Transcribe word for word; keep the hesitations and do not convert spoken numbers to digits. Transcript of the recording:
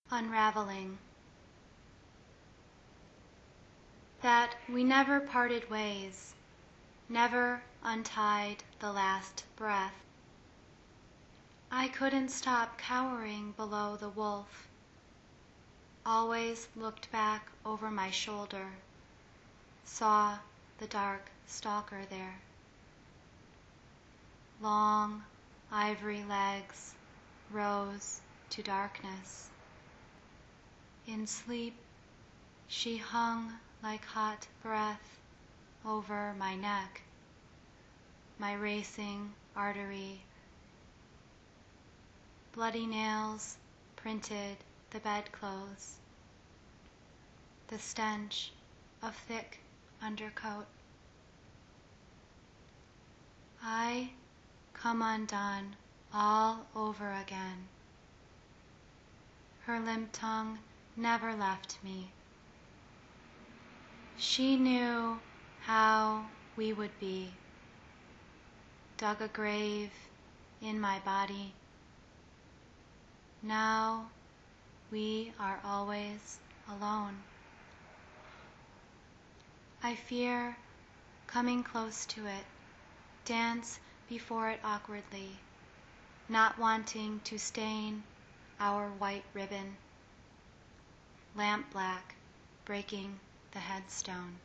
Unraveling. That we never parted ways, never untied the last breath. I couldn't stop cowering below the wolf, always looked back over my shoulder, saw the dark stalker there. Long ivory legs rose to darkness. In sleep, she hung like hot breath over my neck, my racing artery. Bloody nails printed the bedclothes, the stench of thick undercoat. I come undone all over again. Her limp tongue never left me. She knew how we would be, dug a grave in my body. Now we are always alone. I fear coming close to it, dance before it awkwardly, not wanting to stain our white ribbon, lamp black breaking the headstone.